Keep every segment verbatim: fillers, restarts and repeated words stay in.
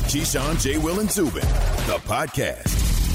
Keyshawn, J. Will, and Zubin, the podcast.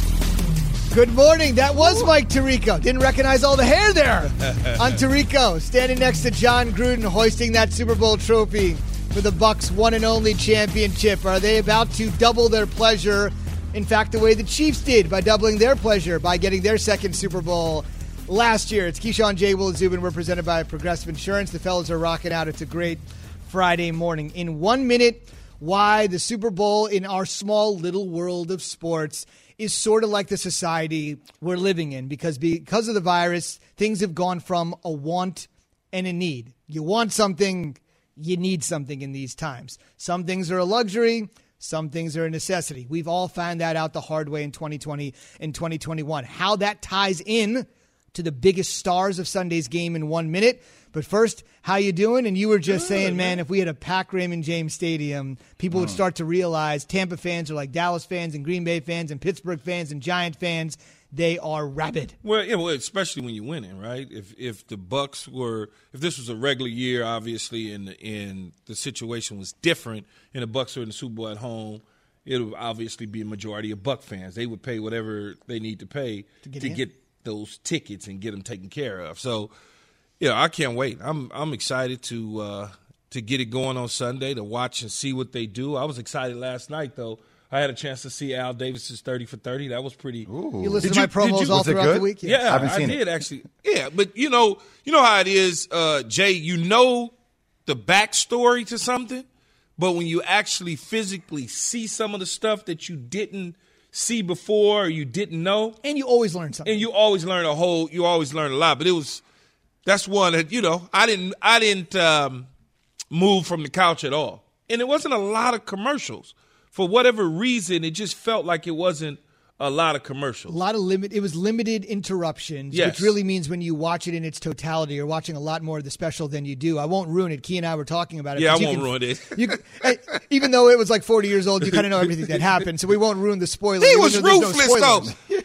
Good morning. That was Mike Tirico. Didn't recognize all the hair there on Tirico. Standing next to John Gruden, hoisting that Super Bowl trophy for the Bucs' one and only championship. Are they about to double their pleasure? In fact, the way the Chiefs did by doubling their pleasure by getting their second Super Bowl last year. It's Keyshawn, J. Will, and Zubin. We're presented by Progressive Insurance. The fellas are rocking out. It's a great Friday morning. In one minute, why the Super Bowl in our small little world of sports is sort of like the society we're living in, because because of the virus, things have gone from a want and a need. You want something, you need something in these times. Some things are a luxury, some things are a necessity. We've all found that out the hard way in twenty twenty and twenty twenty-one. How that ties in to the biggest stars of Sunday's game in one minute. But first, how you doing? And you were just Good, saying, man, man, if we had a packed Raymond James Stadium, people mm. would start to realize Tampa fans are like Dallas fans and Green Bay fans and Pittsburgh fans and Giant fans. They are rabid. Well, yeah, well, especially when you're winning, right? If if the Bucs were, if this was a regular year, obviously, and and the situation was different, and the Bucs are in the Super Bowl at home, it would obviously be a majority of Buc fans. They would pay whatever they need to pay to get, to get those tickets and get them taken care of. So, yeah, I can't wait. I'm I'm excited to uh, to get it going on Sunday, to watch and see what they do. I was excited last night, though. I had a chance to see Al Davis's thirty for thirty. That was pretty. Ooh. You listened to my promos you, all throughout the week? Yeah, yeah I, I did it. actually. Yeah, but you know, you know how it is, uh, Jay. You know the backstory to something, but when you actually physically see some of the stuff that you didn't see before or you didn't know, and you always learn something, and you always learn a whole. You always learn a lot. But it was that's one that you know I didn't I didn't um, move from the couch at all, and it wasn't a lot of commercials. For whatever reason, it just felt like it wasn't a lot of commercials. A lot of limit. It was limited interruptions, yes. Which really means when you watch it in its totality, you're watching a lot more of the special than you do. I won't ruin it. Key and I were talking about it. Yeah, I won't can, ruin it. You can, even though it was like forty years old, you kind of know everything that happened, so we won't ruin the spoilers. He was ruthless, no though.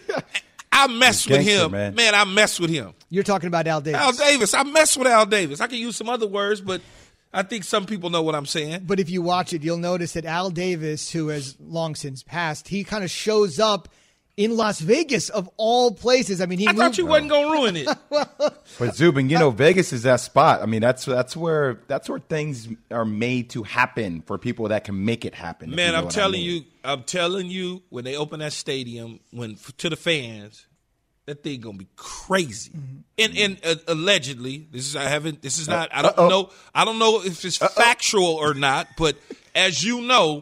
I mess with gangster, him. Man. man, I mess with him. You're talking about Al Davis. Al Davis. I mess with Al Davis. I can use some other words, but I think some people know what I'm saying. But if you watch it, you'll notice that Al Davis, who has long since passed, he kind of shows up in Las Vegas of all places. I mean, he I moved, thought you wasn't going to ruin it. But Zubin, you know, Vegas is that spot. I mean, that's that's where that's where things are made to happen for people that can make it happen. Man, you know I'm telling I mean. you, I'm telling you, when they open that stadium, when to the fans, that thing gonna be crazy. Mm-hmm. And and uh, allegedly, this is I haven't. This is not. I don't Uh-oh. know. I don't know if it's Uh-oh. factual or not. But as you know,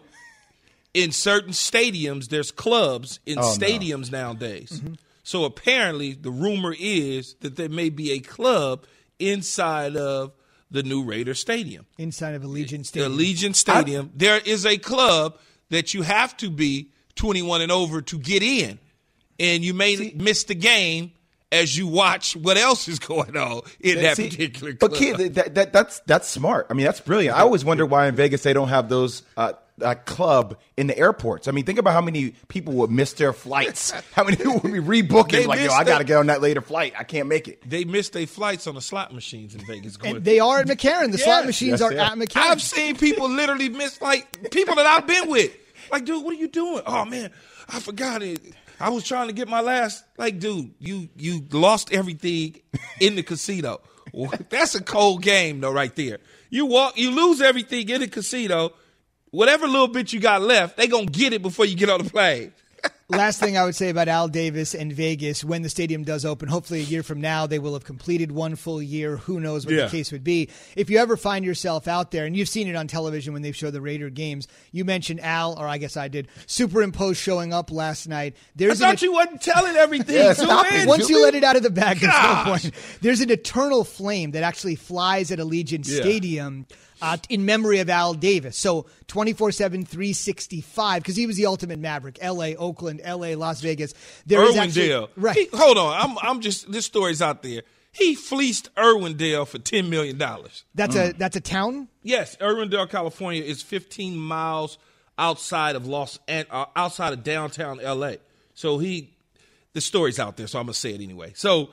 in certain stadiums, there's clubs in oh, stadiums no. nowadays. Mm-hmm. So apparently, the rumor is that there may be a club inside of the new Raider Stadium, inside of Allegiant Stadium. The Allegiant Stadium. I, there is a club that you have to be twenty-one and over to get in. And you may see, miss the game as you watch what else is going on in that see, particular club. But Keith, that, that, that's that's smart. I mean, that's brilliant. I always wonder why in Vegas they don't have those uh, that club in the airports. I mean, think about how many people would miss their flights. How many people would be rebooking? They like, yo, I got to get on that later flight. I can't make it. They miss their flights on the slot machines in Vegas. And they are at McCarran. The yes. slot machines yes, are at McCarran. I've seen people literally miss, like, people that I've been with. Like, dude, what are you doing? Oh, man, I forgot it. I was trying to get my last, like, dude, you you lost everything in the casino. Well, that's a cold game, though, right there. You walk, you lose everything in the casino. Whatever little bit you got left, they going to get it before you get on the plane. Last thing I would say about Al Davis and Vegas, when the stadium does open, hopefully a year from now, they will have completed one full year. Who knows what yeah. the case would be. If you ever find yourself out there, and you've seen it on television when they've showed the Raider games, you mentioned Al, or I guess I did, superimposed showing up last night. There's I thought an, you wasn't telling everything. yeah, stop it, Once Julie. you let it out of the bag, there's no point. There's an eternal flame that actually flies at Allegiant yeah. Stadium. Uh, in memory of Al Davis. So twenty-four seven, three sixty-five, because he was the ultimate maverick. L A, Oakland, L A, Las Vegas. There is actually, Irwindale. Right. He, hold on. I'm I'm just, this story's out there. He fleeced Irwindale for ten million dollars. That's mm. a that's a town? Yes. Irwindale, California is fifteen miles outside of Los uh, outside of downtown L A. So he, the story's out there, so I'm going to say it anyway. So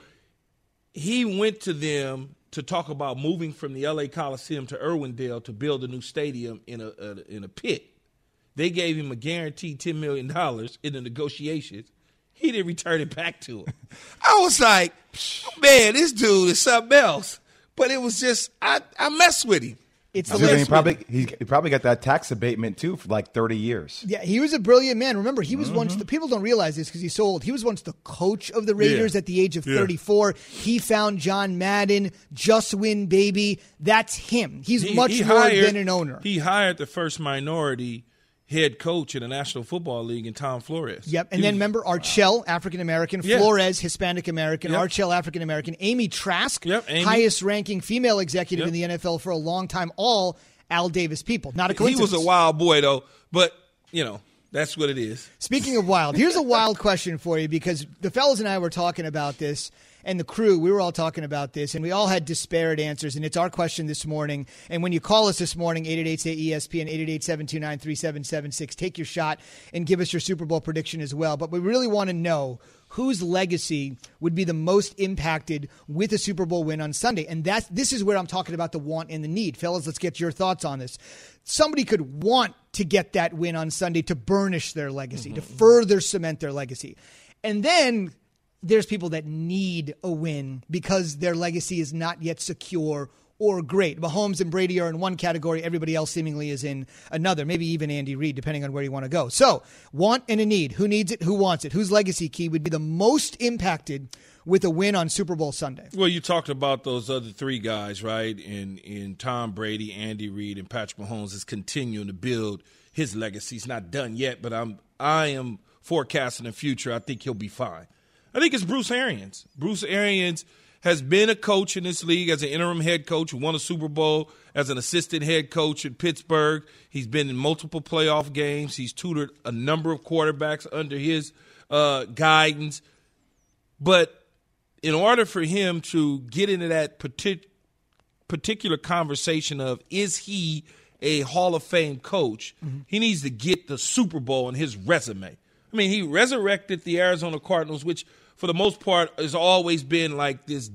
he went to them to talk about moving from the L A Coliseum to Irwindale to build a new stadium in a, a in a pit. They gave him a guaranteed ten million dollars in the negotiations. He didn't return it back to him. I was like, man, this dude is something else. But it was just, I, I messed with him. It's So the then last he probably he, he probably got that tax abatement too for like thirty years. Yeah, he was a brilliant man. Remember, he was mm-hmm. once, the people don't realize this because he's so old. He was once the coach of the Raiders yeah. at the age of yeah. thirty-four. He found John Madden, Just Win Baby. That's him. He's He, much he more hired, than an owner. He hired the first minority head coach in the National Football League in Tom Flores. Yep. And he then was, remember Archell, African-American, Yeah. Flores, Hispanic-American, Yep. Archell, African-American, Amy Trask, Yep, Amy. highest-ranking female executive Yep. in the N F L for a long time, all Al Davis people. Not a coincidence. He was a wild boy, though, but, you know, that's what it is. Speaking of wild, here's a wild question for you because the fellas and I were talking about this, and the crew, we were all talking about this, and we all had disparate answers, and it's our question this morning. And when you call us this morning, eight eight eight, say E S P N, eight eight eight, seven two nine, three seven seven six, take your shot and give us your Super Bowl prediction as well. But we really want to know whose legacy would be the most impacted with a Super Bowl win on Sunday. And that's, this is where I'm talking about the want and the need. Fellas, let's get your thoughts on this. Somebody could want to get that win on Sunday to burnish their legacy, mm-hmm. to further cement their legacy. And then there's people that need a win because their legacy is not yet secure or great. Mahomes and Brady are in one category. Everybody else seemingly is in another, maybe even Andy Reid, depending on where you want to go. So, want and a need. Who needs it? Who wants it? Whose legacy key would be the most impacted with a win on Super Bowl Sunday? Well, you talked about those other three guys, right? In in Tom Brady, Andy Reid, and Patrick Mahomes is continuing to build his legacy. He's not done yet, but I'm I am forecasting the future. I think he'll be fine. I think it's Bruce Arians. Bruce Arians has been a coach in this league as an interim head coach who won a Super Bowl as an assistant head coach in Pittsburgh. He's been in multiple playoff games. He's tutored a number of quarterbacks under his uh, guidance. But in order for him to get into that partic- particular conversation of is he a Hall of Fame coach, mm-hmm. he needs to get the Super Bowl in his resume. I mean, he resurrected the Arizona Cardinals, which for the most part has always been like this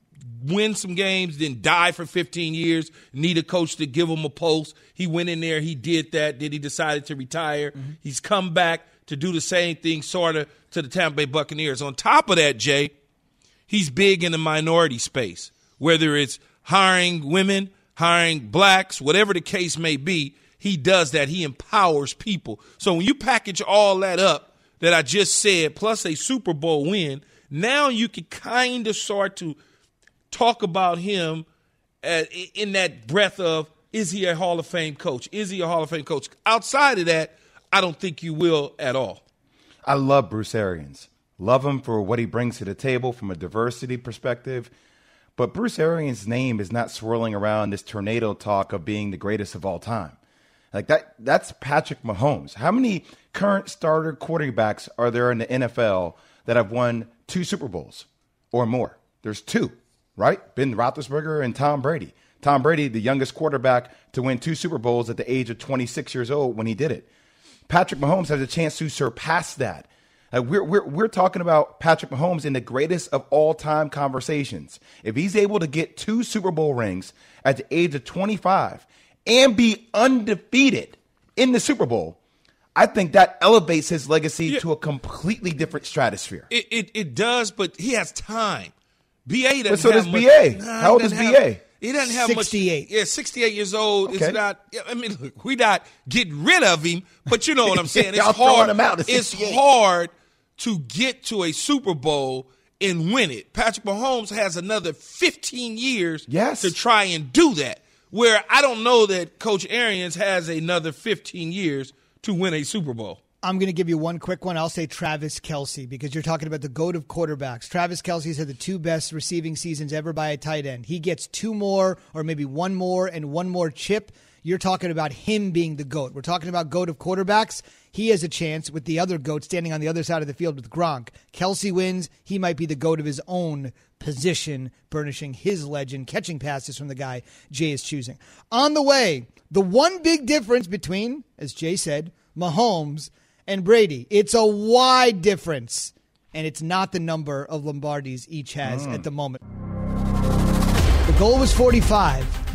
win some games, then die for fifteen years, need a coach to give him a pulse. He went in there, he did that, then he decided to retire. Mm-hmm. He's come back to do the same thing sort of to the Tampa Bay Buccaneers. On top of that, Jay, he's big in the minority space, whether it's hiring women, hiring blacks, whatever the case may be. He does that. He empowers people. So when you package all that up that I just said, plus a Super Bowl win, now you can kind of start to talk about him at, in that breath of, is he a Hall of Fame coach? Is he a Hall of Fame coach? Outside of that, I don't think you will at all. I love Bruce Arians. Love him for what he brings to the table from a diversity perspective. But Bruce Arians' name is not swirling around this tornado talk of being the greatest of all time. Like that, that's Patrick Mahomes. How many current starter quarterbacks are there in the N F L that have won two Super Bowls or more? There's two, right? Ben Roethlisberger and Tom Brady. Tom Brady, the youngest quarterback to win two Super Bowls at the age of twenty-six years old when he did it. Patrick Mahomes has a chance to surpass that. Like we're, we're, we're talking about Patrick Mahomes in the greatest of all-time conversations. If he's able to get two Super Bowl rings at the age of twenty-five and be undefeated in the Super Bowl, I think that elevates his legacy yeah. to a completely different stratosphere. It, it it does, but he has time. B A doesn't but so have does much. B A. Nah, How old is B A? Have, he doesn't have sixty-eight. much. Yeah, sixty-eight years old. Okay. It's not. I mean, look, we're not getting rid of him, but you know what I'm saying. It's Y'all hard. throwing him out at It's sixty-eight. hard to get to a Super Bowl and win it. Patrick Mahomes has another fifteen years yes. to try and do that. Where I don't know that Coach Arians has another fifteen years to win a Super Bowl. I'm going to give you one quick one. I'll say Travis Kelce because you're talking about the GOAT of quarterbacks. Travis Kelce's had the two best receiving seasons ever by a tight end. He gets two more or maybe one more and one more chip. You're talking about him being the GOAT. We're talking about GOAT of quarterbacks. He has a chance with the other GOAT standing on the other side of the field with Gronk. Kelce wins. He might be the GOAT of his own position, burnishing his legend, catching passes from the guy Jay is choosing. On the way, the one big difference between, as Jay said, Mahomes and Brady. It's a wide difference, and it's not the number of Lombardis each has mm. at the moment. The goal was forty-five.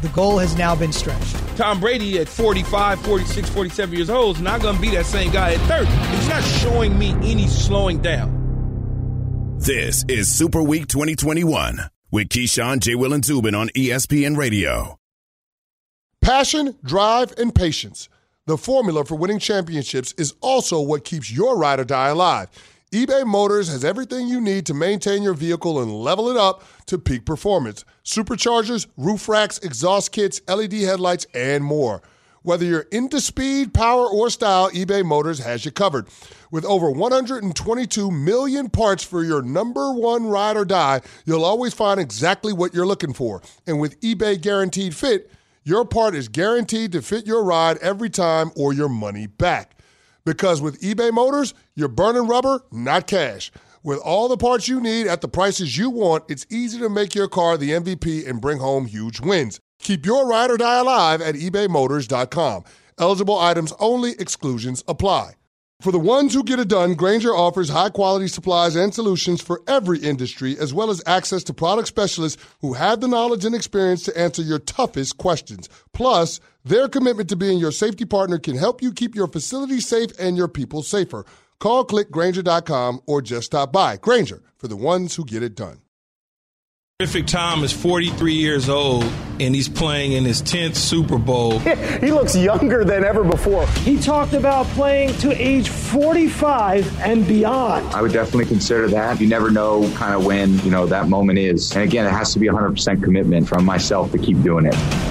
The goal has now been stretched. Tom Brady at forty-five, forty-six, forty-seven years old is not going to be that same guy at thirty. He's not showing me any slowing down. This is Super Week twenty twenty-one with Keyshawn, J. Will, and Zubin on E S P N Radio. Passion, drive, and patience. The formula for winning championships is also what keeps your ride or die alive. eBay Motors has everything you need to maintain your vehicle and level it up to peak performance. Superchargers, roof racks, exhaust kits, L E D headlights, and more. Whether you're into speed, power, or style, eBay Motors has you covered. With over one hundred twenty-two million parts for your number one ride or die, you'll always find exactly what you're looking for. And with eBay Guaranteed Fit, your part is guaranteed to fit your ride every time or your money back. Because with eBay Motors, you're burning rubber, not cash. With all the parts you need at the prices you want, it's easy to make your car the M V P and bring home huge wins. Keep your ride or die alive at ebay motors dot com. Eligible items only. Exclusions apply. For the ones who get it done, Grainger offers high-quality supplies and solutions for every industry, as well as access to product specialists who have the knowledge and experience to answer your toughest questions. Plus, their commitment to being your safety partner can help you keep your facility safe and your people safer. Call, click Grainger dot com, or just stop by. Grainger, for the ones who get it done. Terrific Tom is forty-three years old, and he's playing in his tenth Super Bowl. He looks younger than ever before. He talked about playing to age forty-five and beyond. I would definitely consider that. You never know kind of when, you know, that moment is. And again, it has to be one hundred percent commitment from myself to keep doing it.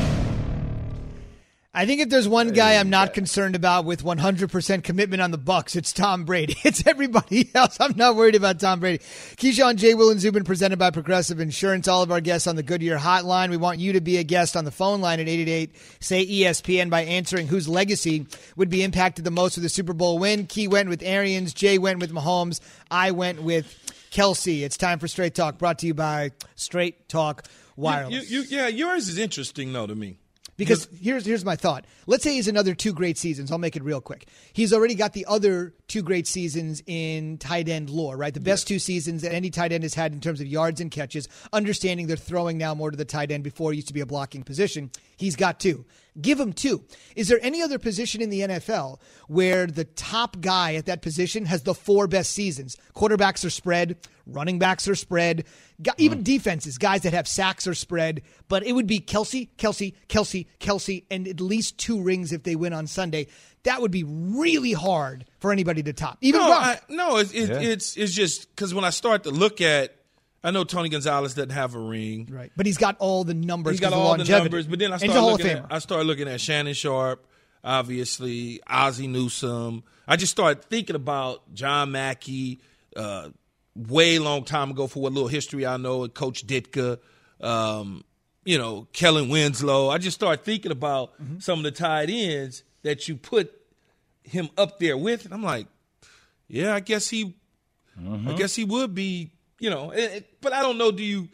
I think if there's one guy I'm not concerned about with one hundred percent commitment on the Bucs, it's Tom Brady. It's everybody else. I'm not worried about Tom Brady. Keyshawn, J. Will, and Zubin, presented by Progressive Insurance. All of our guests on the Goodyear Hotline. We want you to be a guest on the phone line at eight eight eight, S A Y, E S P N by answering whose legacy would be impacted the most with the Super Bowl win. Key went with Arians. Jay went with Mahomes. I went with Kelsey. It's time for Straight Talk, brought to you by Straight Talk Wireless. You, you, you, yeah, yours is interesting, though, to me. Because here's here's my thought. Let's say he's another two great seasons. I'll make it real quick. He's already got the other two great seasons in tight end lore, right? The best yeah. two seasons that any tight end has had in terms of yards and catches, understanding they're throwing now more to the tight end before it used to be a blocking position. He's got two. Give him two. Is there any other position in the N F L where the top guy at that position has the four best seasons? Quarterbacks are spread, running backs are spread, even mm. defenses, guys that have sacks are spread, but it would be Kelsey, Kelsey, Kelsey, Kelsey, and at least two rings if they win on Sunday. That would be really hard for anybody to top. Even no, Gronk. I, no, it's it, yeah. it's it's just because when I start to look at, I know Tony Gonzalez doesn't have a ring, right? But he's got all the numbers. He's got all all the numbers. But then I start looking at I started looking at Shannon Sharp, obviously Ozzie Newsome. I just started thinking about John Mackey, uh, way long time ago for what little history I know, and Coach Ditka, um, you know, Kellen Winslow. I just started thinking about mm-hmm. some of the tight ends that you put him up there with, and I'm like, yeah, I guess he, mm-hmm. I guess he would be. You know, it, it, but I don't know. Do you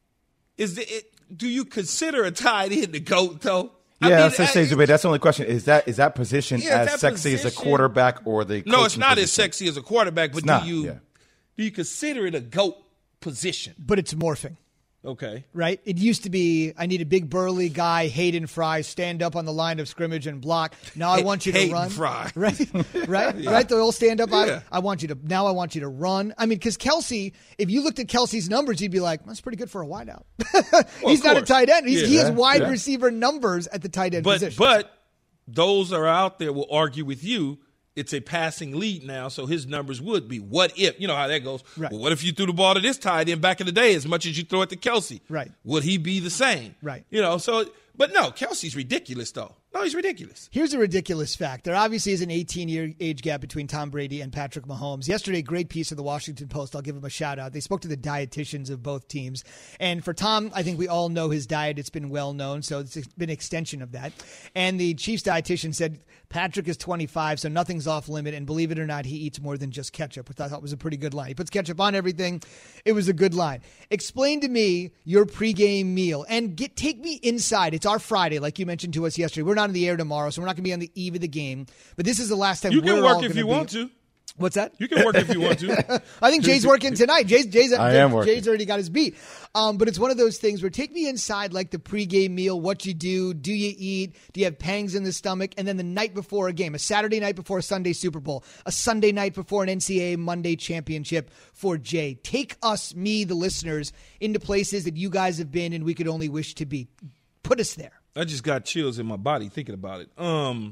is it? Do you consider a tight end the GOAT though? Yeah, I mean, that's, I, I, that's the only question. Is that is that position yeah, as that sexy position, as a quarterback or the? No, it's not position? as sexy as a quarterback. But it's do not, you yeah. do you consider it a GOAT position? But it's morphing. Okay. Right? It used to be, I need a big burly guy, Hayden Fry, stand up on the line of scrimmage and block. Now I want you to Hayden run. Fry. Right? Right? yeah. Right? They'll stand up. Yeah. I, I want you to, now I want you to run. I mean, because Kelsey, if you looked at Kelsey's numbers, you'd be like, that's pretty good for a wideout. Well, He's not a tight end. He's, yeah. He has Yeah. wide Yeah. receiver numbers at the tight end But position. but those are out there will argue with you. It's a passing lead now, so his numbers would be. What if, you know how that goes. Right. Well, what if you threw the ball to this tight end back in the day as much as you throw it to Kelsey? Right. Would he be the same? Right. You know, so, but no, Kelsey's ridiculous, though. No, he's ridiculous. Here's a ridiculous fact. There obviously is an eighteen-year age gap between Tom Brady and Patrick Mahomes. Yesterday, great piece of the Washington Post. I'll give him a shout-out. They spoke to the dietitians of both teams. And for Tom, I think we all know his diet. It's been well-known, so it's been an extension of that. And the Chiefs dietitian said Patrick is twenty-five, so nothing's off-limit. And believe it or not, he eats more than just ketchup, which I thought was a pretty good line. He puts ketchup on everything. It was a good line. Explain to me your pregame meal. And get take me inside. It's our Friday, like you mentioned to us yesterday. We're not on the air tomorrow, so we're not going to be on the eve of the game. But this is the last time You we're can all work if gonna you be, want to. What's that? You can work if you want to. I think Jay's working tonight. Jay's, Jay's, I am working. Jay's already got his beat. Um, but it's one of those things where take me inside like the pregame meal, what you do, do you eat, do you have pangs in the stomach, and then the night before a game, a Saturday night before a Sunday Super Bowl, a Sunday night before an N C double A Monday championship for Jay. Take us, me, the listeners, into places that you guys have been and we could only wish to be. Put us there. I just got chills in my body thinking about it. Um,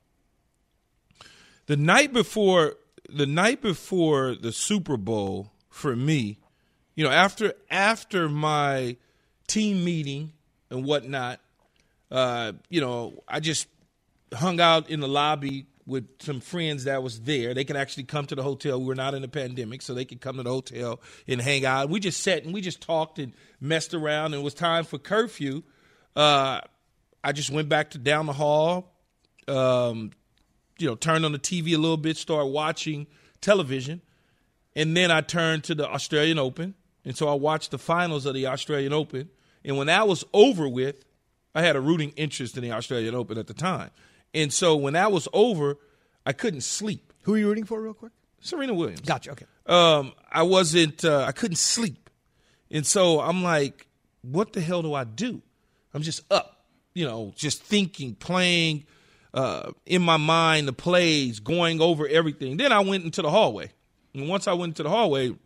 the night before... The night before the Super Bowl, for me, you know, after after my team meeting and whatnot, uh, you know, I just hung out in the lobby with some friends that was there. They could actually come to the hotel. We were not in a pandemic, so they could come to the hotel and hang out. We just sat and we just talked and messed around, and it was time for curfew. Uh, I just went back to down the hall, um, you know, turned on the T V a little bit, started watching television, and then I turned to the Australian Open, and so I watched the finals of the Australian Open, and when that was over with, I had a rooting interest in the Australian Open at the time, and so when that was over, I couldn't sleep. Who are you rooting for real quick? Serena Williams. Gotcha, okay. Um, I wasn't, uh, I couldn't sleep, and so I'm like, what the hell do I do? I'm just up, you know, just thinking, playing, Uh, in my mind, the plays, going over everything. Then I went into the hallway. And once I went into the hallway,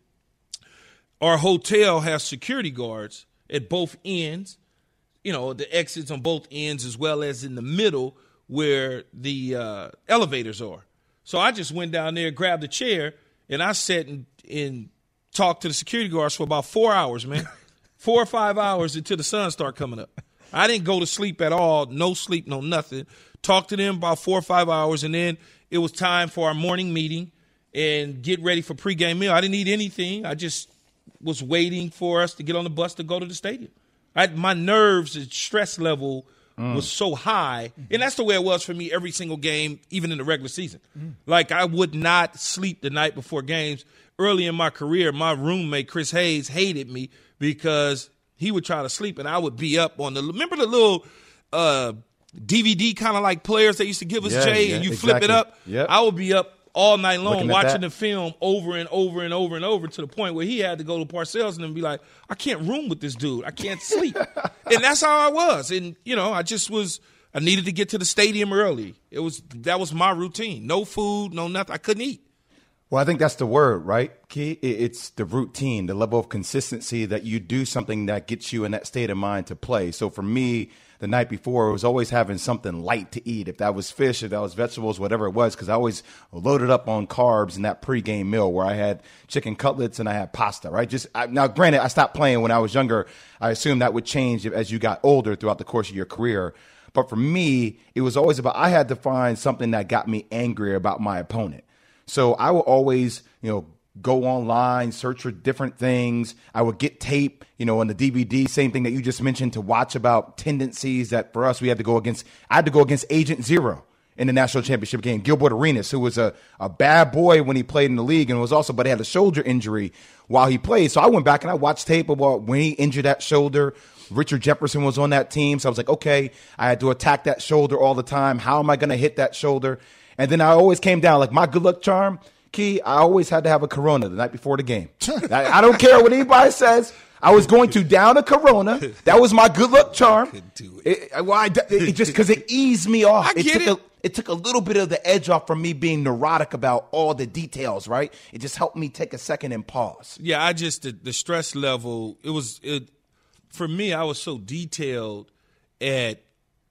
our hotel has security guards at both ends, you know, the exits on both ends as well as in the middle where the uh, elevators are. So I just went down there, grabbed a chair, and I sat and, and talked to the security guards for about four hours, man. Four or five hours until the sun started coming up. I didn't go to sleep at all, no sleep, no nothing. Talked to them about four or five hours, and then it was time for our morning meeting and get ready for pregame meal. I didn't eat anything. I just was waiting for us to get on the bus to go to the stadium. I, my nerves and stress level mm. was so high, and that's the way it was for me every single game, even in the regular season. Mm. Like, I would not sleep the night before games. Early in my career, my roommate, Chris Hayes, hated me because he would try to sleep, and I would be up on the – remember the little uh, – D V D kind of like players they used to give us, yeah, Jay, yeah, and you exactly. flip it up. Yep. I would be up all night long watching the film over and over and over and over to the point where he had to go to Parcells and be like, I can't room with this dude. I can't sleep. And that's how I was. And, you know, I just was – I needed to get to the stadium early. It was That was my routine. No food, no nothing. I couldn't eat. Well, I think that's the word, right, Key? It's the routine, the level of consistency that you do something that gets you in that state of mind to play. So for me – the night before, it was always having something light to eat. If that was fish, if that was vegetables, whatever it was, because I always loaded up on carbs in that pregame meal where I had chicken cutlets and I had pasta, right? Just I, now, granted, I stopped playing when I was younger. I assume that would change as you got older throughout the course of your career. But for me, it was always about I had to find something that got me angry about my opponent. So I would always, you know, go online, search for different things. I would get tape, you know, on the D V D, same thing that you just mentioned, to watch about tendencies that for us, we had to go against. I had to go against Agent Zero in the national championship game, Gilbert Arenas, who was a, a bad boy when he played in the league and was also, but he had a shoulder injury while he played. So I went back and I watched tape about when he injured that shoulder. Richard Jefferson was on that team. So I was like, okay, I had to attack that shoulder all the time. How am I going to hit that shoulder? And then I always came down, like my good luck charm, Key, I always had to have a Corona the night before the game. I, I don't care what anybody says. I was going to down a Corona. That was my good luck charm. Could do it. It, well, I, it just because it eased me off. I it get took it. A, it took a little bit of the edge off from me being neurotic about all the details, right? It just helped me take a second and pause. Yeah, I just, the, the stress level, it was, it for me, I was so detailed at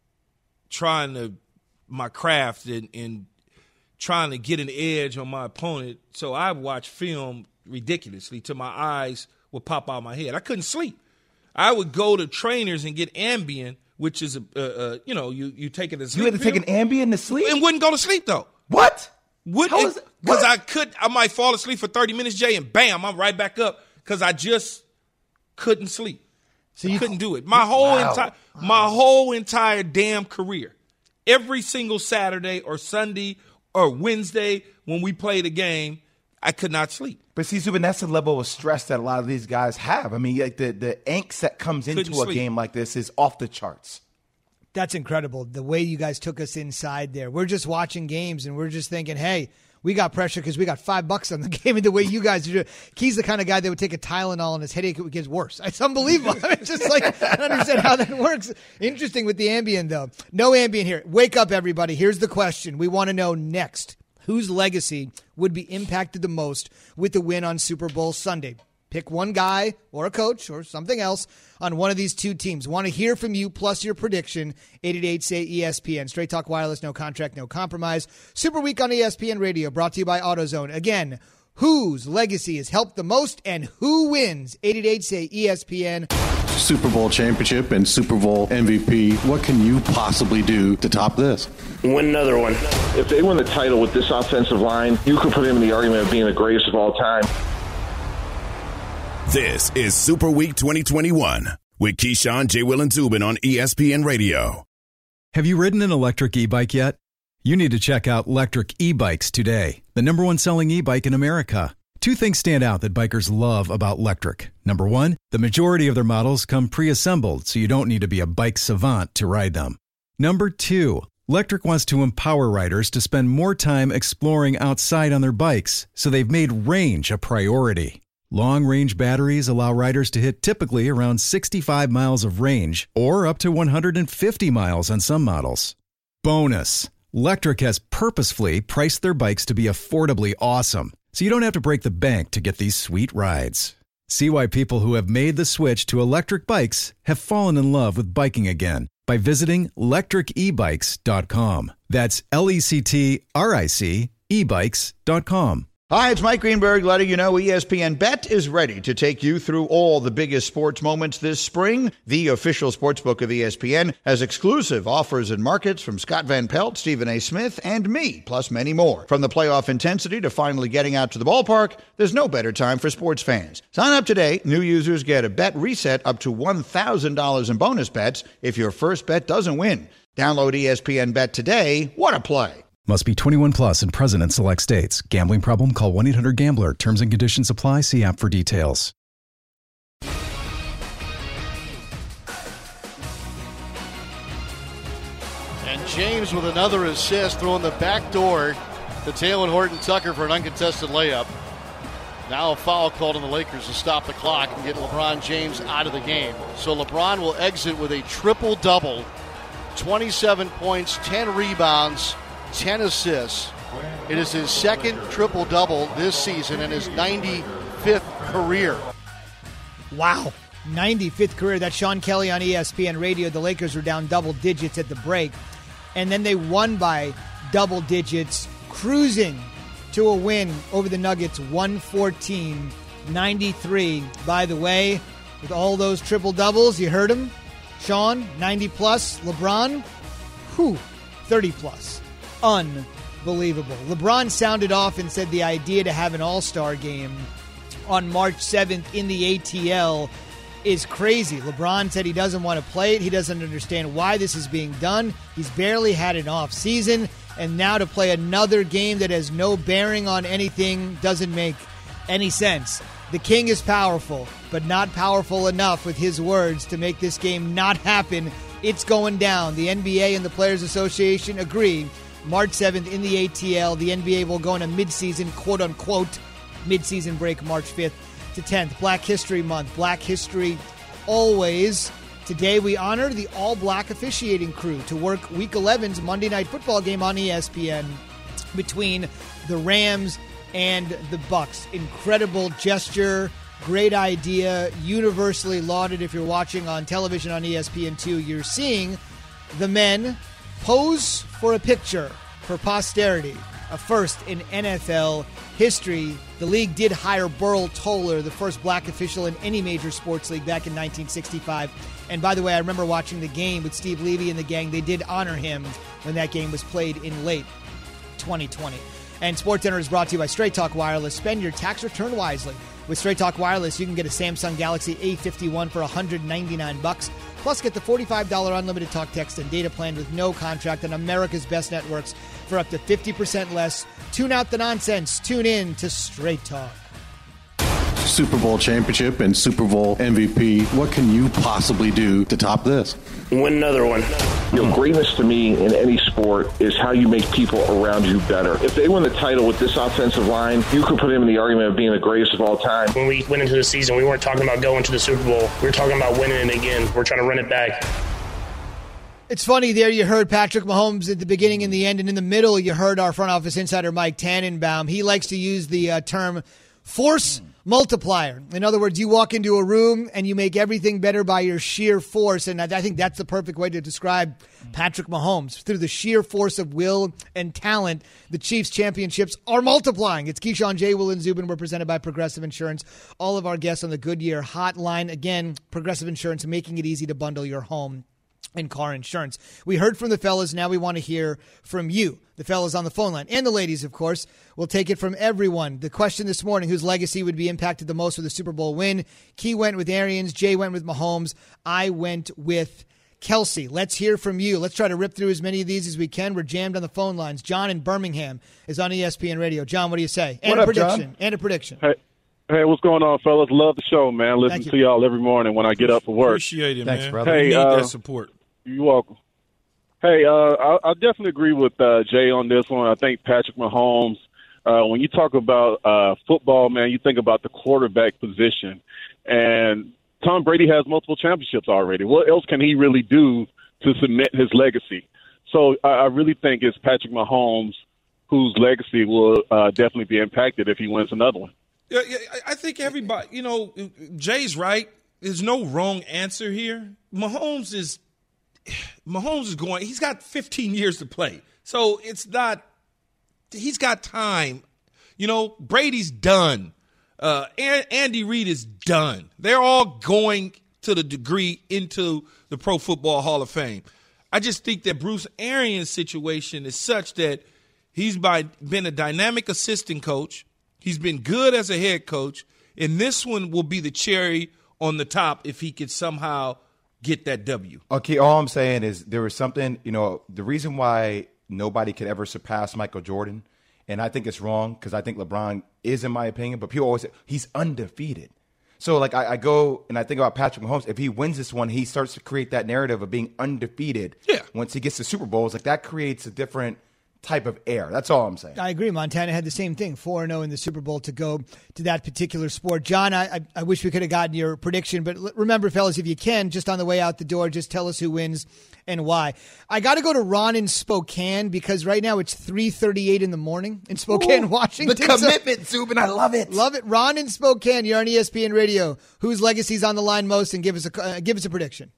trying to, my craft and, and trying to get an edge on my opponent. So I watched film ridiculously till my eyes would pop out of my head. I couldn't sleep. I would go to trainers and get Ambien, which is, a, a, a you know, you, you take it as You had to take an Ambien to sleep? And wouldn't go to sleep, though. What? Wouldn't, because I could, I might fall asleep for thirty minutes, Jay, and bam, I'm right back up because I just couldn't sleep. So you couldn't do it. My whole wow. entire, my whole entire damn career, every single Saturday or Sunday or Wednesday when we played a game, I could not sleep. But see, Zubin, that's the level of stress that a lot of these guys have. I mean, like the, the angst that comes into Couldn't a sleep. game like this is off the charts. That's incredible, the way you guys took us inside there. We're just watching games, and we're just thinking, hey, we got pressure because we got five bucks on the game, and the way you guys are. Key's the kind of guy that would take a Tylenol and his headache gets worse. It's unbelievable. It's just like, I don't understand how that works. Interesting with the Ambien, though. No Ambien here. Wake up, everybody. Here's the question we want to know next. Whose legacy would be impacted the most with the win on Super Bowl Sunday? Pick one guy or a coach or something else on one of these two teams. Want to hear from you plus your prediction. eight eight eight, S A Y, E S P N. Straight Talk Wireless, no contract, no compromise. Super Week on E S P N Radio, brought to you by AutoZone. Again, whose legacy has helped the most and who wins? eight eight eight, S A Y, E S P N. Super Bowl championship and Super Bowl M V P. What can you possibly do to top this? Win another one. If they win the title with this offensive line, you could put him in the argument of being the greatest of all time. This is Super Week twenty twenty-one with Keyshawn, J. Will, and Zubin on E S P N Radio. Have you ridden an electric e-bike yet? You need to check out Lectric E-Bikes today, the number one selling e-bike in America. Two things stand out that bikers love about Lectric. Number one, the majority of their models come pre-assembled, so you don't need to be a bike savant to ride them. Number two, Lectric wants to empower riders to spend more time exploring outside on their bikes, so they've made range a priority. Long-range batteries allow riders to hit typically around sixty-five miles of range or up to one hundred fifty miles on some models. Bonus, Lectric has purposefully priced their bikes to be affordably awesome, so you don't have to break the bank to get these sweet rides. See why people who have made the switch to electric bikes have fallen in love with biking again by visiting lectric e bikes dot com. That's L E C T R I C e bikes dot com. Hi, it's Mike Greenberg letting you know E S P N Bet is ready to take you through all the biggest sports moments this spring. The official sportsbook of E S P N has exclusive offers and markets from Scott Van Pelt, Stephen A. Smith, and me, plus many more. From the playoff intensity to finally getting out to the ballpark, there's no better time for sports fans. Sign up today. New users get a bet reset up to one thousand dollars in bonus bets if your first bet doesn't win. Download E S P N Bet today. What a play. Must be twenty-one plus and present in select states. Gambling problem? Call one eight hundred gambler. Terms and conditions apply. See app for details. And James with another assist, throwing the back door to Talen Horton-Tucker for an uncontested layup. Now a foul called on the Lakers to stop the clock and get LeBron James out of the game. So LeBron will exit with a triple-double, twenty-seven points, ten rebounds, ten assists. It is his second triple-double this season and his ninety-fifth career. Wow. ninety-fifth career. That's Sean Kelly on E S P N Radio. The Lakers were down double digits at the break, and then they won by double digits, cruising to a win over the Nuggets, one fourteen ninety-three. By the way, with all those triple-doubles, you heard him, Sean, ninety-plus. LeBron, whew, thirty-plus. Unbelievable. LeBron sounded off and said the idea to have an all-star game on March seventh in the A T L is crazy. LeBron said he doesn't want to play it. He doesn't understand why this is being done. He's barely had an off season, and now to play another game that has no bearing on anything doesn't make any sense. The King is powerful, but not powerful enough with his words to make this game not happen. It's going down. The N B A and the Players Association agree. March seventh in the A T L. The N B A will go on a midseason, quote-unquote, midseason break March fifth to tenth. Black History Month. Black history always. Today we honor the all-black officiating crew to work Week eleven's Monday Night Football game on E S P N between the Rams and the Bucks. Incredible gesture. Great idea. Universally lauded. If you're watching on television on E S P N two, you're seeing the men pose for a picture for posterity. A first in N F L history. The league did hire Burl Toller, the first black official in any major sports league, back in nineteen sixty-five. And by the way, I remember watching the game with Steve Levy and the gang. They did honor him when that game was played in late twenty twenty. And SportsCenter is brought to you by Straight Talk Wireless. Spend your tax return wisely. With Straight Talk Wireless, you can get a Samsung Galaxy A fifty-one for one hundred ninety-nine bucks. Plus, get the forty-five dollars unlimited talk, text, and data plan with no contract on America's best networks for up to fifty percent less. Tune out the nonsense. Tune in to Straight Talk. Super Bowl championship and Super Bowl M V P. What can you possibly do to top this? Win another one. You know, greatness to me in any sport is how you make people around you better. If they win the title with this offensive line, you could put him in the argument of being the greatest of all time. When we went into the season, we weren't talking about going to the Super Bowl. We were talking about winning it again. We're trying to run it back. It's funny there you heard Patrick Mahomes at the beginning and the end, and in the middle you heard our front office insider Mike Tannenbaum. He likes to use the uh, term force multiplier. In other words, you walk into a room and you make everything better by your sheer force, and I, I think that's the perfect way to describe Patrick Mahomes. Through the sheer force of will and talent, the Chiefs championships are multiplying. It's Keyshawn, J. Will, and Zubin. We're presented by Progressive Insurance. All of our guests on the Goodyear Hotline. Again, Progressive Insurance, making it easy to bundle your home and car insurance. We heard from the fellas. Now we want to hear from you, the fellas on the phone line, and the ladies, of course. We'll take it from everyone. The question this morning, whose legacy would be impacted the most with a Super Bowl win? Key went with Arians. Jay went with Mahomes. I went with Kelsey. Let's hear from you. Let's try to rip through as many of these as we can. We're jammed on the phone lines. John in Birmingham is on E S P N Radio. John, what do you say? And what a up, prediction. John? And a prediction. Hey. Hey, what's going on, fellas? Love the show, man. Listen you. to y'all every morning when I get up for work. Appreciate it, Thanks, man. brother. We Hey, need uh, that support. You're welcome. Hey, uh, I, I definitely agree with uh, Jay on this one. I think Patrick Mahomes, uh, when you talk about uh, football, man, you think about the quarterback position. And Tom Brady has multiple championships already. What else can he really do to cement his legacy? So I, I really think it's Patrick Mahomes whose legacy will uh, definitely be impacted if he wins another one. Yeah, yeah, I think everybody, you know, Jay's right. There's no wrong answer here. Mahomes is Mahomes is going. He's got fifteen years to play, so it's not. He's got time. You know, Brady's done. Uh, Andy Reid is done. They're all going to the degree into the Pro Football Hall of Fame. I just think that Bruce Arians' situation is such that he's by, been a dynamic assistant coach. He's been good as a head coach, and this one will be the cherry on the top if he could somehow get that W. Okay, all I'm saying is there was something, you know, the reason why nobody could ever surpass Michael Jordan, and I think it's wrong because I think LeBron is, in my opinion, but people always say he's undefeated. So, like, I, I go and I think about Patrick Mahomes. If he wins this one, he starts to create that narrative of being undefeated. Yeah. Once he gets to Super Bowls, like, that creates a different type of air. That's all I'm saying. I agree. Montana had the same thing, four and oh in the Super Bowl to go to that particular sport. John, I, I, I wish we could have gotten your prediction, but remember, fellas, if you can, just on the way out the door, just tell us who wins and why. I got to go to Ron in Spokane because right now it's three thirty-eight in the morning in Spokane, Ooh, Washington. The commitment, Zubin. I love it. Love it. Ron in Spokane, you're on E S P N Radio. Whose legacy's on the line most, and give us a, uh, give us a prediction.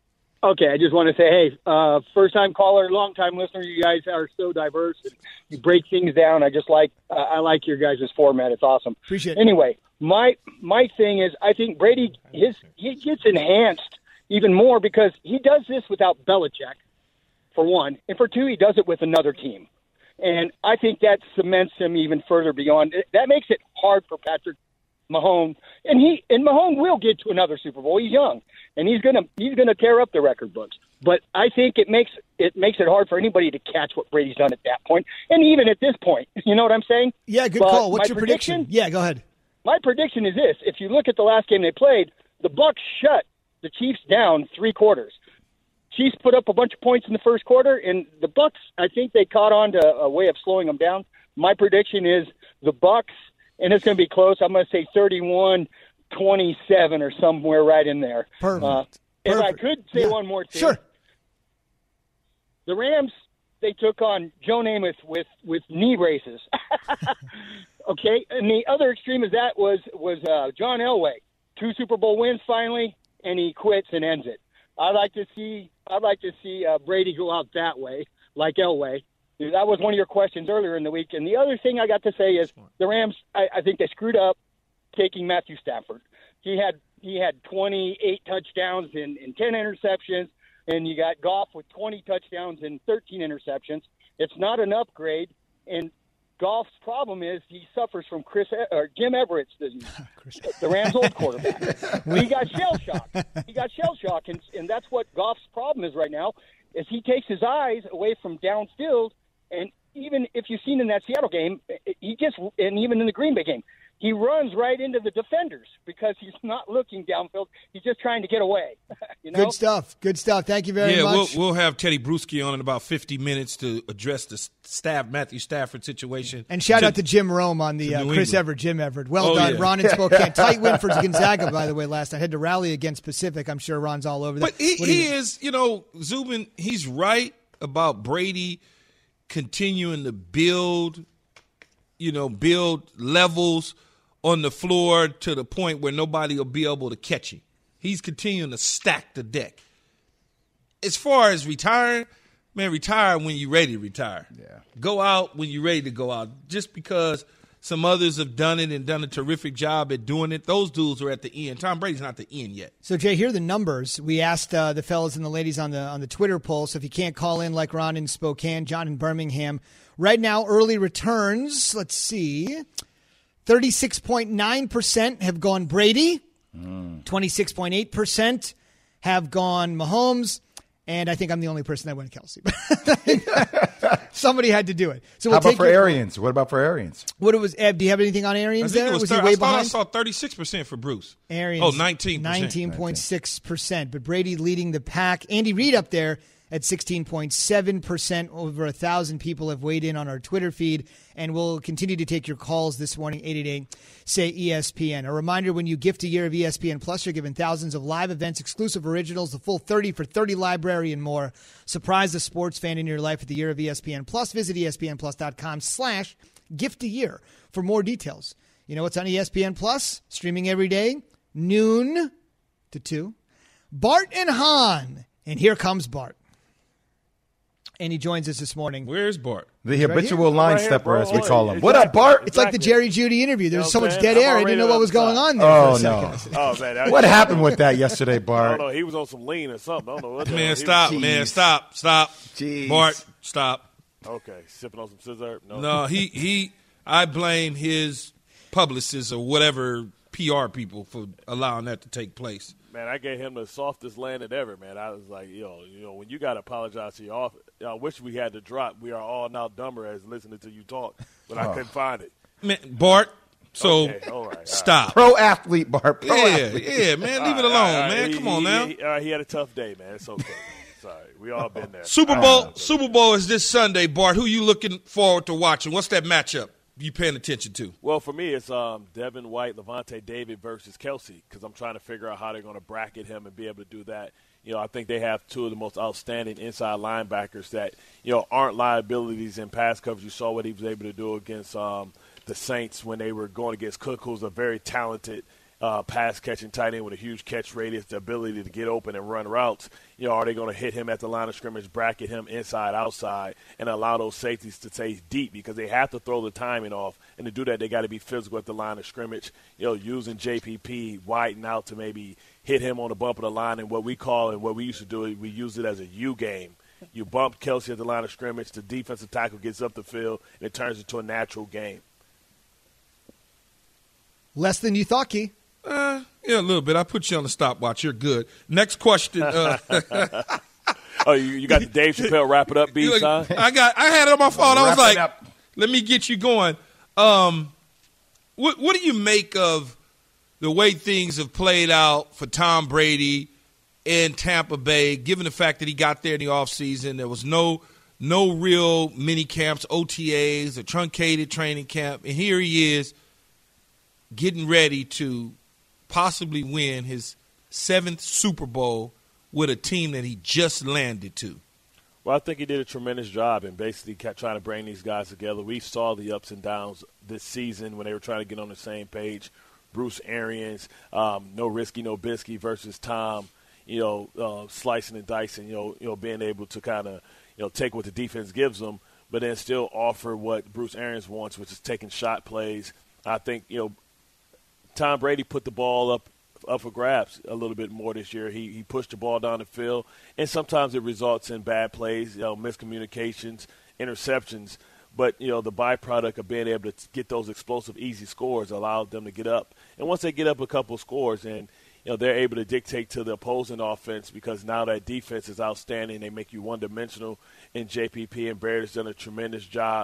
Okay, I just want to say, hey, uh, first-time caller, long-time listener, you guys are so diverse. And you break things down. I just like uh, I like your guys' format. It's awesome. Appreciate it. Anyway, my my thing is, I think Brady his he gets enhanced even more because he does this without Belichick, for one, and for two, he does it with another team, and I think that cements him even further beyond. That makes it hard for Patrick Mahomes, and he and Mahomes will get to another Super Bowl. He's young, and he's gonna he's gonna tear up the record books. But I think it makes it makes it hard for anybody to catch what Brady's done at that point, and even at this point. You know what I'm saying? Yeah, good but call. What's your prediction? prediction? Yeah, go ahead. My prediction is this: if you look at the last game they played, the Bucs shut the Chiefs down three quarters. Chiefs put up a bunch of points in the first quarter, and the Bucs, I think they caught on to a way of slowing them down. My prediction is the Bucs. And it's going to be close. I'm going to say thirty-one twenty-seven or somewhere right in there. Perfect. Uh, if Perfect. I could say Yeah. one more thing. Sure. The Rams, they took on Joe Namath with, with knee braces. Okay? And the other extreme of that was, was uh, John Elway. Two Super Bowl wins finally, and he quits and ends it. I'd like to see I'd like to see uh, Brady go out that way, like Elway. That was one of your questions earlier in the week. And the other thing I got to say is the Rams, I, I think they screwed up taking Matthew Stafford. He had he had twenty-eight touchdowns and, and ten interceptions, and you got Goff with twenty touchdowns and thirteen interceptions. It's not an upgrade, and Goff's problem is he suffers from Chris or Jim Everett's disease, the Rams' old quarterback. He got shell shock. He got shell shock, and, and that's what Goff's problem is right now, is he takes his eyes away from downfield. And even if you've seen in that Seattle game, he just, and even in the Green Bay game, he runs right into the defenders because he's not looking downfield. He's just trying to get away. you know? Good stuff. Good stuff. Thank you very yeah, much. Yeah, we'll, we'll have Teddy Bruschi on in about fifty minutes to address the staff, Matthew Stafford situation. And shout to, out to Jim Rome on the uh, Chris England. Everett, Jim Everett. Well oh, done, yeah. Ron in Spokane. Tight win for Gonzaga, by the way, last night. Had to rally against Pacific. I'm sure Ron's all over that. But he, What do he you- is, you know, Zubin, he's right about Brady continuing to build, you know, build levels on the floor to the point where nobody will be able to catch him. He's continuing to stack the deck. As far as retiring, man, retire when you're ready to retire. Yeah. Go out when you're ready to go out. Just because some others have done it and done a terrific job at doing it, those dudes are at the end. Tom Brady's not the end yet. So, Jay, here are the numbers. We asked uh, the fellas and the ladies on the on the Twitter poll. So if you can't call in like Ron in Spokane, John in Birmingham. Right now, early returns, let's see, thirty-six point nine percent have gone Brady. Mm. twenty-six point eight percent have gone Mahomes. And I think I'm the only person that went Kelsey. Somebody had to do it. So we'll How about take for your- Arians? What about for Arians? What it was, Eb, do you have anything on I Arians think there? it was, was thir- he way I thought behind? I saw thirty-six percent for Bruce. Arians. Oh, nineteen percent. nineteen point six percent. But Brady leading the pack. Andy Reid up there at sixteen point seven percent. Over one thousand people have weighed in on our Twitter feed. And we'll continue to take your calls this morning, eight eight eight, S A Y, E S P N. A reminder, when you gift a year of E S P N Plus, you're given thousands of live events, exclusive originals, the full thirty for thirty library, and more. Surprise the sports fan in your life with the year of E S P N Plus. Visit espnplus.com slash gift a year for more details. You know what's on E S P N Plus? Streaming every day, noon to two. Bart and Hahn. And here comes Bart. And he joins us this morning. Where's Bart? The He's right habitual here. line Right here, stepper, bro. as we Oh, call him. exactly. What up, Bart? It's like the Jerry Judy interview. There's You know so what much I'm dead saying? air. I I'm didn't know already what was on going the on there. Oh, for a no. second. Oh, man. That What happened with that yesterday, I Bart? don't know. He was on some lean or something. I don't know what the hell Man, he stop, was- man, stop, stop. Jeez. Bart, stop. Okay, sipping on some scissor. No, No, he, he I blame his publicists or whatever P R people for allowing that to take place. Man, I gave him the softest landing ever, man. I was like, yo, you know, when you got to apologize to your office, I wish we had the drop. We are all now dumber as listening to you talk, but I Oh. couldn't find it. Man, Bart, so Okay, all right, all stop. Pro athlete, Bart. Pro Yeah, athlete. yeah, man, leave it All alone, right, all right. man. He- Come on he, now. He, all right, he had a tough day, man. It's okay. Sorry, we all been there. Super Bowl, Super Bowl is this Sunday, Bart. Who you looking forward to watching? What's that matchup you paying attention to? Well, for me, it's um, Devin White, Levante David versus Kelsey because I'm trying to figure out how they're going to bracket him and be able to do that. You know, I think they have two of the most outstanding inside linebackers that, you know, aren't liabilities in pass coverage. You saw what he was able to do against um, the Saints when they were going against Cook, who's a very talented uh, pass-catching tight end with a huge catch radius, the ability to get open and run routes. You know, are they going to hit him at the line of scrimmage, bracket him inside, outside, and allow those safeties to stay deep because they have to throw the timing off. And to do that, they got to be physical at the line of scrimmage, you know, using J P P, widening out to maybe hit him on the bump of the line. And what we call and what we used to do, we use it as a U game. You bump Kelsey at the line of scrimmage, the defensive tackle gets up the field, and it turns into a natural game. Less than you thought, Key. Uh, yeah, a little bit. I put you on the stopwatch. You're good. Next question. Uh, oh, you, you got the Dave Chappelle wrap it up, B Look, sign? I got. I had it on my phone. I was Wrap it like, up. "Let me get you going." Um, what What do you make of the way things have played out for Tom Brady in Tampa Bay? Given the fact that he got there in the offseason, there was no no real mini camps, O T As, a truncated training camp, and here he is getting ready to possibly win his seventh Super Bowl with a team that he just landed to. Well, I think he did a tremendous job in basically kept trying to bring these guys together. We saw the ups and downs this season when they were trying to get on the same page. Bruce Arians, um, no risky, no bisky versus Tom, you know, uh, slicing and dicing, you know, you know, being able to kind of, you know, take what the defense gives them, but then still offer what Bruce Arians wants, which is taking shot plays. I think, you know, Tom Brady put the ball up up for grabs a little bit more this year. He he pushed the ball down the field, and sometimes it results in bad plays, you know, miscommunications, interceptions. But, you know, the byproduct of being able to get those explosive, easy scores allowed them to get up. And once they get up a couple scores, and, you know, they're able to dictate to the opposing offense because now that defense is outstanding. They make you one-dimensional, and J P P and Barrett has done a tremendous job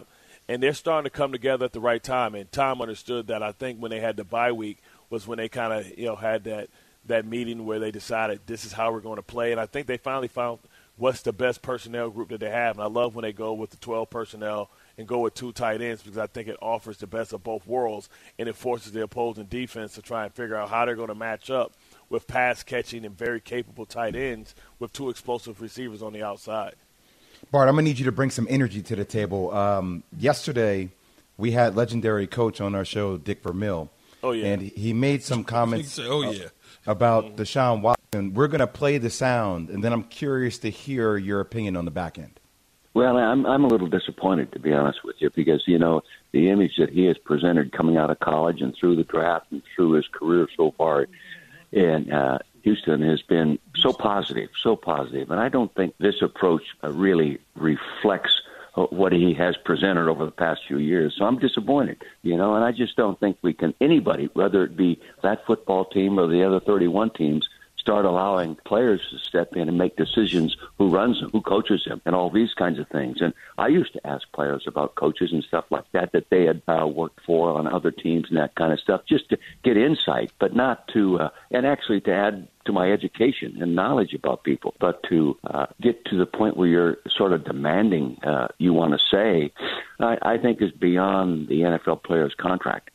and they're starting to come together at the right time. And Tom understood that. I think when they had the bye week was when they kind of, you know, had that that meeting where they decided this is how we're going to play. And I think they finally found what's the best personnel group that they have. And I love when they go with the twelve personnel and go with two tight ends, because I think it offers the best of both worlds, and it forces the opposing defense to try and figure out how they're going to match up with pass-catching and very capable tight ends with two explosive receivers on the outside. Bart, I'm going to need you to bring some energy to the table. Um, yesterday, we had legendary coach on our show, Dick Vermeil. Oh, yeah. And he made some comments oh, yeah. about mm-hmm. Deshaun Watson. We're going to play the sound, and then I'm curious to hear your opinion on the back end. Well, I'm I'm a little disappointed, to be honest with you, because, you know, the image that he has presented coming out of college and through the draft and through his career so far in uh, Houston has been so positive, so positive. And I don't think this approach uh, really reflects what he has presented over the past few years. So I'm disappointed, you know, and I just don't think we can, anybody, whether it be that football team or the other thirty-one teams, start allowing players to step in and make decisions, who runs them, who coaches them, and all these kinds of things. And I used to ask players about coaches and stuff like that that they had uh, worked for on other teams and that kind of stuff, just to get insight, but not to, uh, and actually to add to my education and knowledge about people, but to uh, get to the point where you're sort of demanding uh, you want to say, I, I think is beyond the N F L player's contract.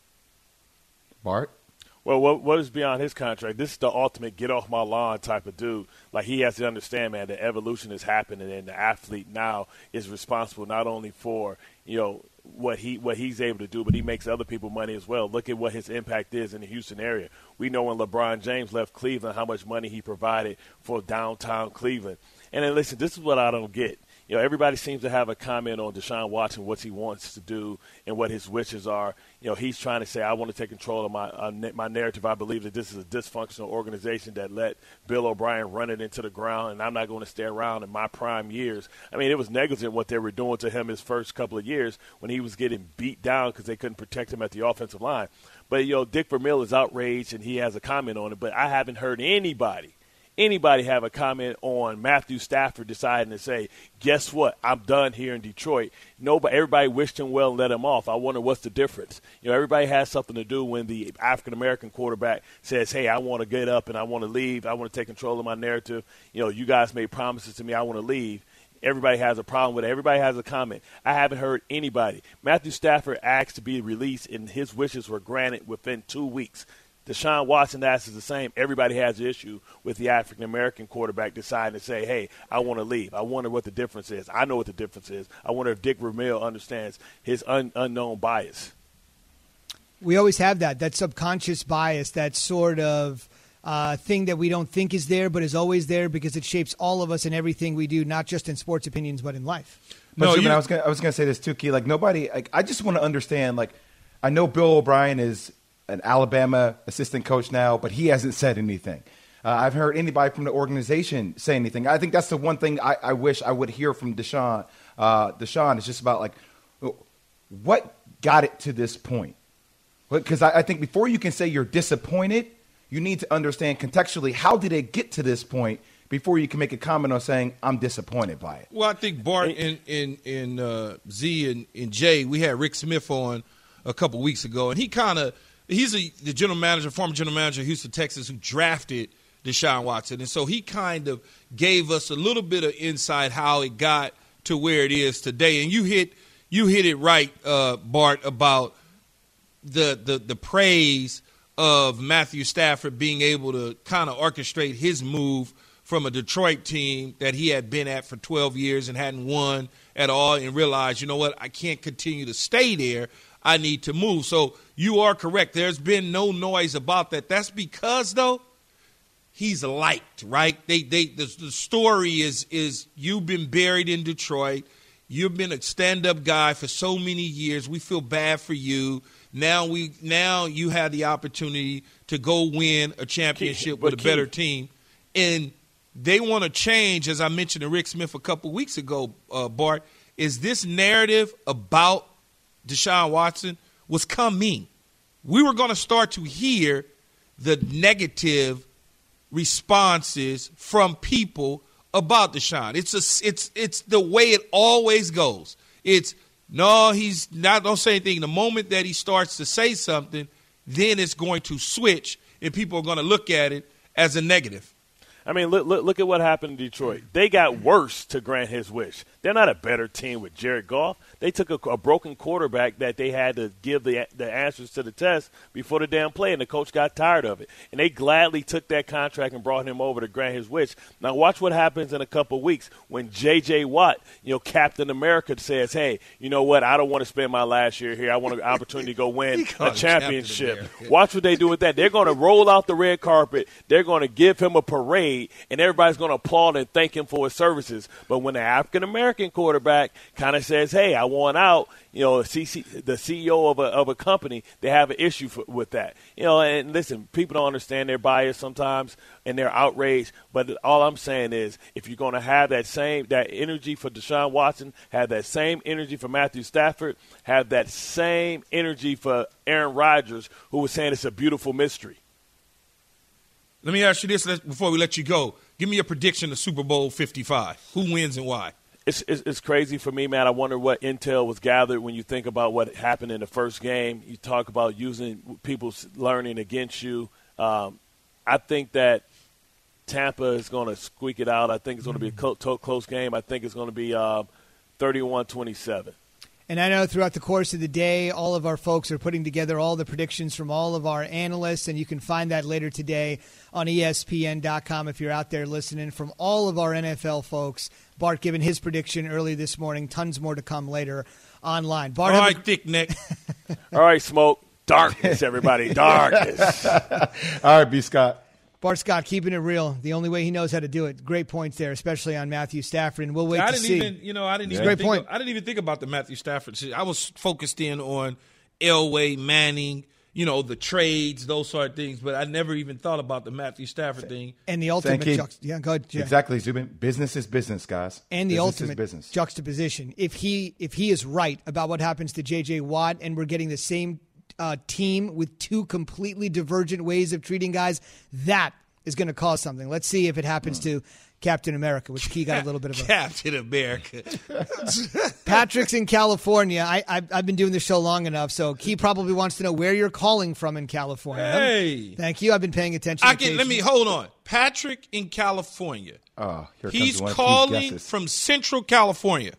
Bart? Well, what, what is beyond his contract? This is the ultimate get-off-my-lawn type of dude. Like, he has to understand, man, that evolution is happening, and the athlete now is responsible not only for, you know, what he what he's able to do, but he makes other people money as well. Look at what his impact is in the Houston area. We know when LeBron James left Cleveland how much money he provided for downtown Cleveland. And then, listen, this is what I don't get. You know, everybody seems to have a comment on Deshaun Watson, what he wants to do and what his wishes are. You know, he's trying to say, I want to take control of my uh, my narrative. I believe that this is a dysfunctional organization that let Bill O'Brien run it into the ground, and I'm not going to stay around in my prime years. I mean, it was negligent what they were doing to him his first couple of years when he was getting beat down because they couldn't protect him at the offensive line. But, you know, Dick Vermeil is outraged, and he has a comment on it, but I haven't heard anybody Anybody have a comment on Matthew Stafford deciding to say, guess what, I'm done here in Detroit. Nobody, everybody wished him well and let him off. I wonder what's the difference. You know, everybody has something to do when the African-American quarterback says, hey, I want to get up and I want to leave. I want to take control of my narrative. You know, you guys made promises to me. I want to leave. Everybody has a problem with it. Everybody has a comment. I haven't heard anybody. Matthew Stafford asked to be released, and his wishes were granted within two weeks. Deshaun Watson asks the same. Everybody has an issue with the African-American quarterback deciding to say, hey, I want to leave. I wonder what the difference is. I know what the difference is. I wonder if Dick Vermeil understands his un- unknown bias. We always have that, that subconscious bias, that sort of uh, thing that we don't think is there but is always there because it shapes all of us in everything we do, not just in sports opinions but in life. But No, Zubin, you- I was gonna, I was going to say this too, Key. Like nobody, like I just want to understand. Like I know Bill O'Brien is an Alabama assistant coach now, but he hasn't said anything. Uh, I've heard anybody from the organization say anything. I think that's the one thing I, I wish I would hear from Deshaun. Uh, Deshaun is just about like, what got it to this point? Because I, I think before you can say you're disappointed, you need to understand contextually how did it get to this point before you can make a comment on saying I'm disappointed by it. Well, I think Bart and, and, and uh, Z and, and Jay, we had Rick Smith on a couple weeks ago, and he kind of – he's a, the general manager, former general manager of Houston, Texas, who drafted Deshaun Watson. And so he kind of gave us a little bit of insight how it got to where it is today. And you hit you hit it right, uh, Bart, about the, the the praise of Matthew Stafford being able to kind of orchestrate his move from a Detroit team that he had been at for twelve years and hadn't won at all, and realized, you know what, I can't continue to stay there. I need to move. So you are correct. There's been no noise about that. That's because, though, he's liked, right? They, they, the, the story is, is you've been buried in Detroit. You've been a stand-up guy for so many years. We feel bad for you. Now we, now you have the opportunity to go win a championship with a better team. And they want to change, as I mentioned to Rick Smith a couple weeks ago, uh, Bart, is this narrative about Deshaun Watson was coming. We were going to start to hear the negative responses from people about Deshaun. It's a, it's it's the way it always goes. It's No, he's not. Don't say anything. The moment that he starts to say something, then it's going to switch, and people are going to look at it as a negative. I mean, look, look, look at what happened in Detroit. They got worse to grant his wish. They're not a better team with Jared Goff. They took a, a broken quarterback that they had to give the the answers to the test before the damn play, and the coach got tired of it. And they gladly took that contract and brought him over to grant his wish. Now watch what happens in a couple of weeks when J J. Watt, you know, Captain America, says, hey, you know what, I don't want to spend my last year here. I want an opportunity to go win a championship. Watch what they do with that. They're going to roll out the red carpet. They're going to give him a parade, and everybody's going to applaud and thank him for his services. But when the African-American quarterback kind of says, hey, I want out, you know, C C, the C E O of a, of a company, they have an issue for, with that. You know, and listen, people don't understand their bias sometimes and they're outraged. But all I'm saying is if you're going to have that same that energy for Deshaun Watson, have that same energy for Matthew Stafford, have that same energy for Aaron Rodgers, who was saying it's a beautiful mystery. Let me ask you this before we let you go. Give me a prediction of Super Bowl fifty-five. Who wins and why? It's, it's it's crazy for me, man. I wonder what intel was gathered when you think about what happened in the first game. You talk about using people learning against you. Um, I think that Tampa is going to squeak it out. I think it's going to be a close, close game. I think it's going to be uh, thirty-one twenty-seven. And I know throughout the course of the day, all of our folks are putting together all the predictions from all of our analysts, and you can find that later today on E S P N dot com if you're out there listening from all of our N F L folks. Bart giving his prediction early this morning. Tons more to come later online. Bart, all right, a- thick neck. All right, Smoke. Darkness, everybody. Darkness. All right, B. Scott. Bart Scott keeping it real. The only way he knows how to do it. Great points there, especially on Matthew Stafford. And we'll wait I to didn't see. Even, you know, I didn't yeah. even Great think point. Of, I didn't even think about the Matthew Stafford. I was focused in on Elway, Manning, you know, the trades, those sort of things. But I never even thought about the Matthew Stafford thing. And the ultimate juxt- yeah, go ahead, yeah. Exactly, Zubin. Business is business, guys. And the business ultimate is business. juxtaposition. If he if he is right about what happens to J J. Watt, and we're getting the same uh, team with two completely divergent ways of treating guys, that is going to cause something. Let's see if it happens to Captain America, which Key got a little bit of a Captain America. Patrick's in California. I, I I've been doing this show long enough, so Key probably wants to know where you're calling from in California. Hey, thank you. I've been paying attention. I can, let me hold on. Patrick in California. Oh, here he's comes calling from Central California.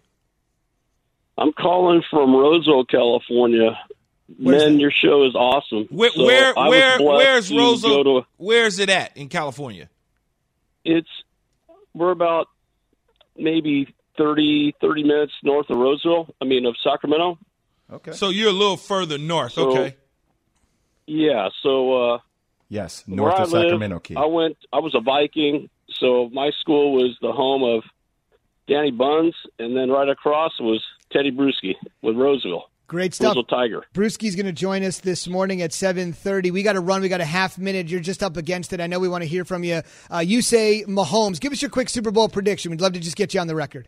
I'm calling from Roseville, California. Where's Man, that? your show is awesome. Where, So where, I was where, blessed where's to Roseville? go to- Where's it at in California? It's we're about maybe thirty, thirty minutes north of Roseville. I mean, of Sacramento. Okay. So you're a little further north. So, okay. Yeah. So uh, Yes, where north I of live, Sacramento, Key. I went. I was a Viking, so my school was the home of Danny Buns, and then right across was Teddy Bruschi with Roseville. Great stuff. Roseville Tiger. Brewski's going to join us this morning at seven thirty. We got to run. We got a half minute. You're just up against it. I know we want to hear from you. Uh, you say Mahomes. Give us your quick Super Bowl prediction. We'd love to just get you on the record.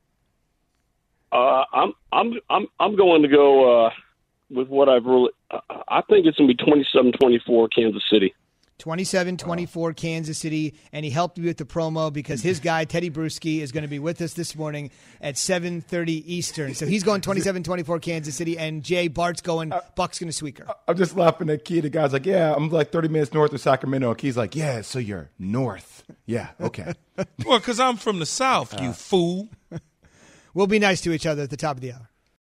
Uh, I'm I'm I'm I'm going to go uh, with what I've really. I think it's going to be twenty-seven twenty-four Kansas City. twenty-seven twenty-four Kansas City, and he helped me with the promo because his guy, Teddy Bruschi, is going to be with us this morning at seven thirty Eastern. So he's going twenty-seven twenty-four Kansas City, and Jay Bart's going Buck's going to squeak her. I'm just laughing at Key. The guy's like, yeah, I'm like thirty minutes north of Sacramento. And Key's like, yeah, so you're north. Yeah, okay. Well, because I'm from the South, you fool. We'll be nice to each other at the top of the hour.